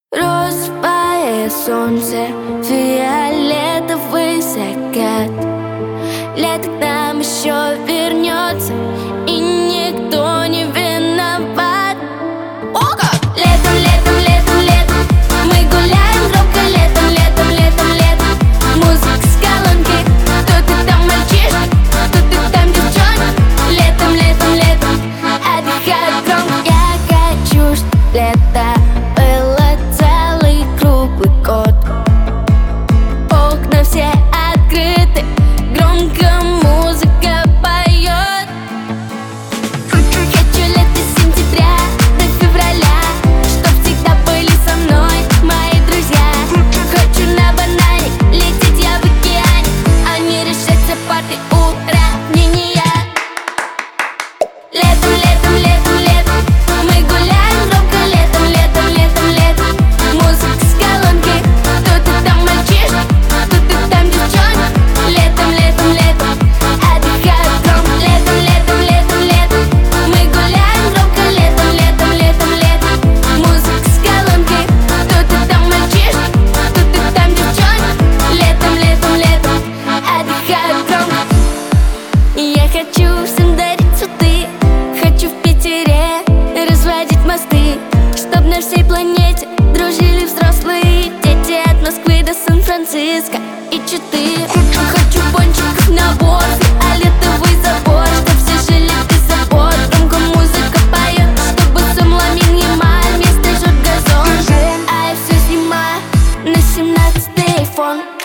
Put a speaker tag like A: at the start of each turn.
A: Розовое солнце, фиолетовый закат. Лето к нам еще вернется, и никто не виноват. О, как! Летом, летом, летом, летом мы гуляем громко. Летом, летом, летом, летом музыка с колонки. Кто ты там, мальчишка? Кто ты там, девчонка? Летом, летом, летом отдыхают громко. Я хочу, чтоб лето было целый круглый год. Окна все открыты, громко музыка поет. Хочу лето с сентября до февраля, чтоб всегда были со мной мои друзья. Хочу на банане лететь я в океане, а не решать все парты уравнения. Летом, летом, летом, летом мы гуляем громко. Летом, летом, летом, летом музыка с колонки. Кто ты там, мальчишка? Кто ты там, девчонка? Летом, летом, летом отдыхают громко. Летом, летом, летом, летом мы гуляем громко. Летом, летом, летом, летом музыка с колонки. Кто ты там, мальчишка? Кто ты там, девчонка? Летом, летом, летом отдыхают громко. Я хочу всем дарить цветы, хочу в Питере разводить мосты, чтоб на всей планете дружили взрослые дети от Москвы до Сан-Франциско и Читы. Хочу пончиков на борт, фиолетовый забор, чтоб все жили без забот. Громко музыка поет, чтобы сон ламин Ямаль вместо жжет газон. А я все снимаю на 17-й iPhone.